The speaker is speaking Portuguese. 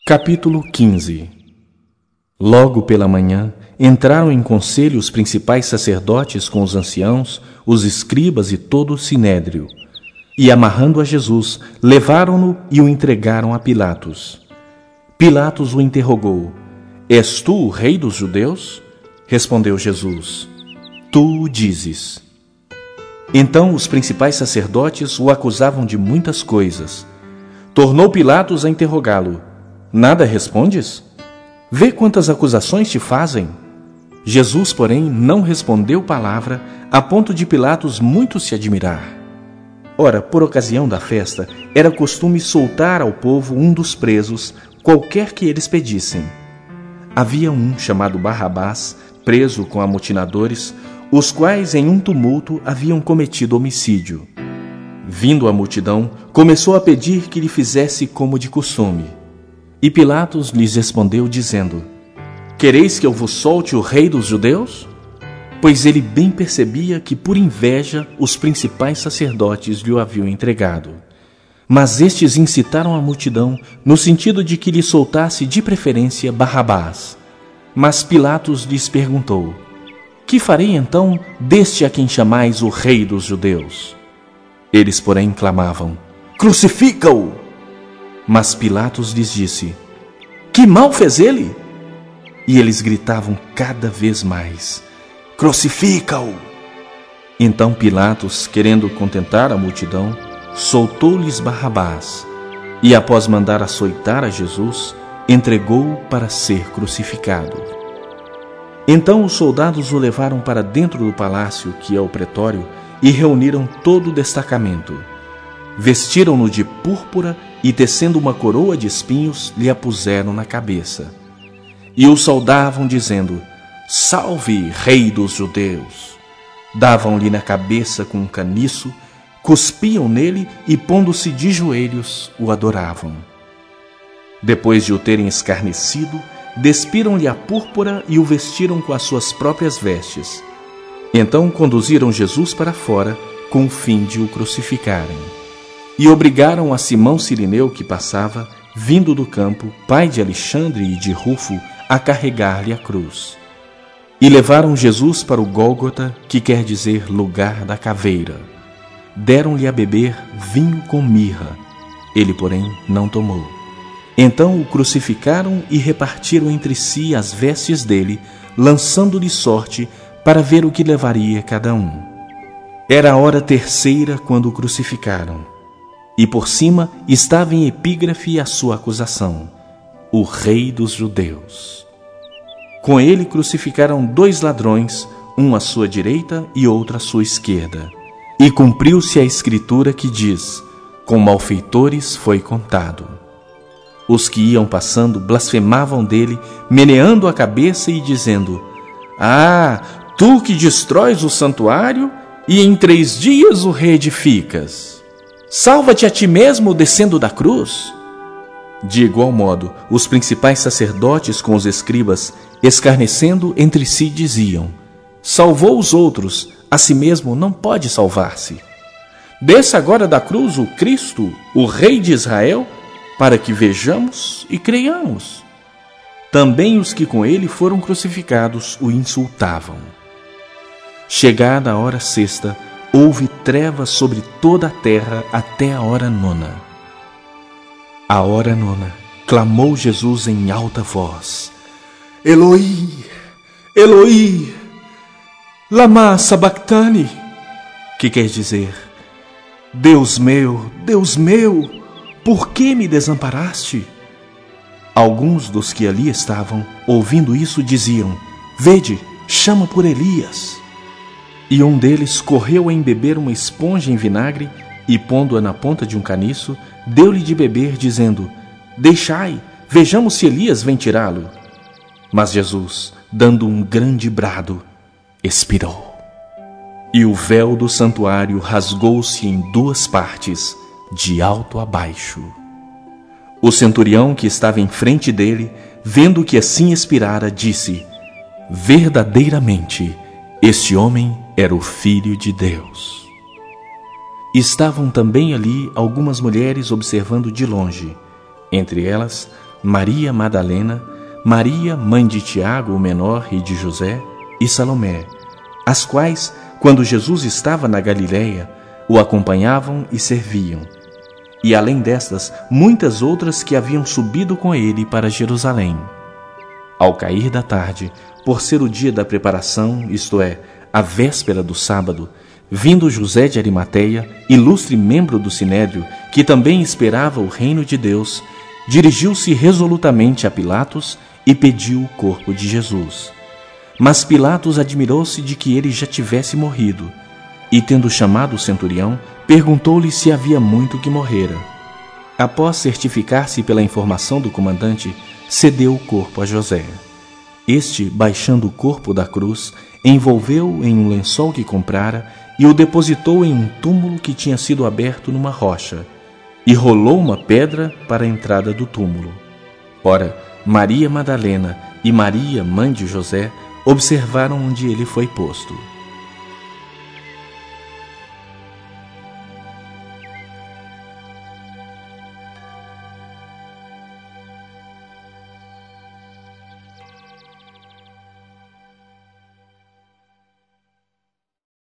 Capítulo 15. Logo pela manhã, entraram em conselho os principais sacerdotes com os anciãos, os escribas e todo o sinédrio. E, amarrando a Jesus, levaram-no e o entregaram a Pilatos. Pilatos o interrogou: És tu o rei dos judeus? Respondeu Jesus: Tu o dizes. Então os principais sacerdotes o acusavam de muitas coisas. Tornou Pilatos a interrogá-lo: Nada respondes? Vê quantas acusações te fazem. Jesus, porém, não respondeu palavra, a ponto de Pilatos muito se admirar. Ora, por ocasião da festa, era costume soltar ao povo um dos presos, qualquer que eles pedissem. Havia um chamado Barrabás, preso com amotinadores, os quais em um tumulto haviam cometido homicídio. Vindo a multidão, começou a pedir que lhe fizesse como de costume. E Pilatos lhes respondeu, dizendo: Quereis que eu vos solte o rei dos judeus? Pois ele bem percebia que por inveja os principais sacerdotes lhe o haviam entregado. Mas estes incitaram a multidão no sentido de que lhe soltasse de preferência Barrabás. Mas Pilatos lhes perguntou: Que farei então deste a quem chamais o rei dos judeus? Eles, porém, clamavam: Crucifica-o! Mas Pilatos lhes disse: Que mal fez ele? E eles gritavam cada vez mais: Crucifica-o! Então Pilatos, querendo contentar a multidão, soltou-lhes Barrabás e, após mandar açoitar a Jesus, entregou-o para ser crucificado. Então os soldados o levaram para dentro do palácio, que é o pretório, e reuniram todo o destacamento. Vestiram-no de púrpura e, tecendo uma coroa de espinhos, lhe a puseram na cabeça. E o saudavam, dizendo: Salve, rei dos judeus! Davam-lhe na cabeça com um caniço, cuspiam nele e, pondo-se de joelhos, o adoravam. Depois de o terem escarnecido, despiram-lhe a púrpura e o vestiram com as suas próprias vestes. Então conduziram Jesus para fora, com o fim de o crucificarem. E obrigaram a Simão Cirineu, que passava, vindo do campo, pai de Alexandre e de Rufo, a carregar-lhe a cruz. E levaram Jesus para o Gólgota, que quer dizer lugar da caveira. Deram-lhe a beber vinho com mirra. Ele, porém, não tomou. Então o crucificaram e repartiram entre si as vestes dele, lançando-lhe sorte para ver o que levaria cada um. Era a hora terceira quando o crucificaram. E por cima estava em epígrafe a sua acusação: o rei dos judeus. Com ele crucificaram 2 ladrões, um à sua direita e outro à sua esquerda. E cumpriu-se a escritura que diz: com malfeitores foi contado. Os que iam passando blasfemavam dele, meneando a cabeça e dizendo: Ah, tu que destróis o santuário e em 3 dias o reedificas! Salva-te a ti mesmo descendo da cruz! De igual modo, os principais sacerdotes com os escribas, escarnecendo entre si, diziam: Salvou os outros, a si mesmo não pode salvar-se. Desça agora da cruz o Cristo, o Rei de Israel, para que vejamos e creiamos. Também os que com ele foram crucificados o insultavam. Chegada a hora sexta, houve trevas sobre toda a terra até a hora 9. À hora 9, clamou Jesus em alta voz: Eloi, Eloi, lama sabactani, que quer dizer: Deus meu, por que me desamparaste? Alguns dos que ali estavam, ouvindo isso, diziam: Vede, chama por Elias. E um deles correu a embeber uma esponja em vinagre e, pondo-a na ponta de um caniço, deu-lhe de beber, dizendo: Deixai, vejamos se Elias vem tirá-lo. Mas Jesus, dando um grande brado, expirou. E o véu do santuário rasgou-se em 2 partes, de alto a baixo. O centurião que estava em frente dele, vendo que assim expirara, disse: Verdadeiramente, este homem era o Filho de Deus. Estavam também ali algumas mulheres observando de longe, entre elas Maria Madalena, Maria, mãe de Tiago, o menor, e de José, e Salomé, as quais, quando Jesus estava na Galiléia, o acompanhavam e serviam. E além destas, muitas outras que haviam subido com ele para Jerusalém. Ao cair da tarde, por ser o dia da preparação, isto é, a véspera do sábado, vindo José de Arimateia, ilustre membro do Sinédrio, que também esperava o reino de Deus, dirigiu-se resolutamente a Pilatos e pediu o corpo de Jesus. Mas Pilatos admirou-se de que ele já tivesse morrido, e tendo chamado o centurião, perguntou-lhe se havia muito que morrera. Após certificar-se pela informação do comandante, cedeu o corpo a José. Este, baixando o corpo da cruz, envolveu-o em um lençol que comprara e o depositou em um túmulo que tinha sido aberto numa rocha, e rolou uma pedra para a entrada do túmulo. Ora, Maria Madalena e Maria, mãe de José, observaram onde ele foi posto.